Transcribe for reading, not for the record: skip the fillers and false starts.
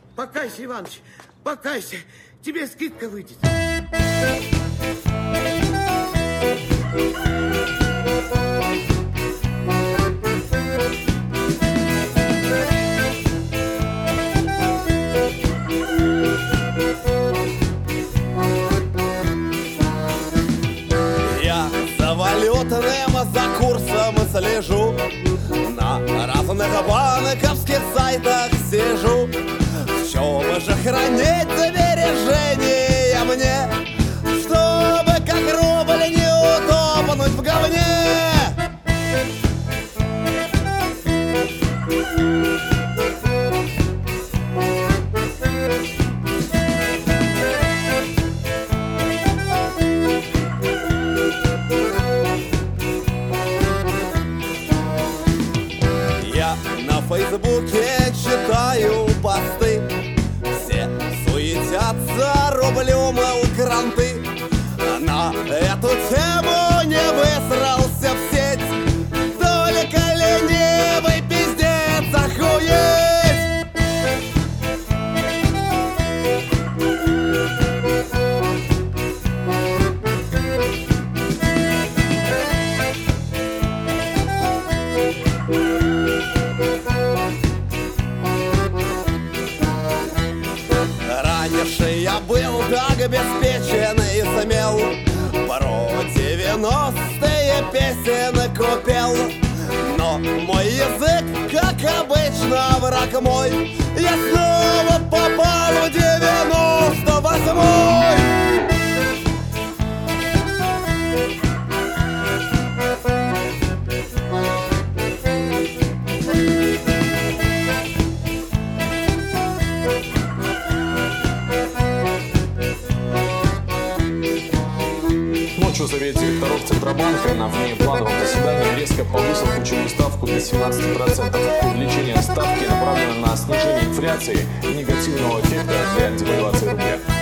Покайся, Иваныч, покайся. Тебе скидка выйдет. Я за валютным, за курсом слежу, на разных банковских сайтах сижу. В чем же хранить сбережения мне, чтобы как рубль не утопнуть в говне? Я на Фейсбуке читаю посты, все суетятся, рублем кранты. На эту тему не высрался в сеть, только ленивый пиздец охуеть. Раньше я был так обеспечен и смел, про 90-е песен купил. Но мой язык, как обычно, враг мой. Я снова попал в 98-й. Ночью Совет директоров Центробанка на внеплановом заседании резко повысил ключевую ставку до 17%. Увеличение ставки направлено на снижение инфляции и негативного эффекта для девальвации рубля.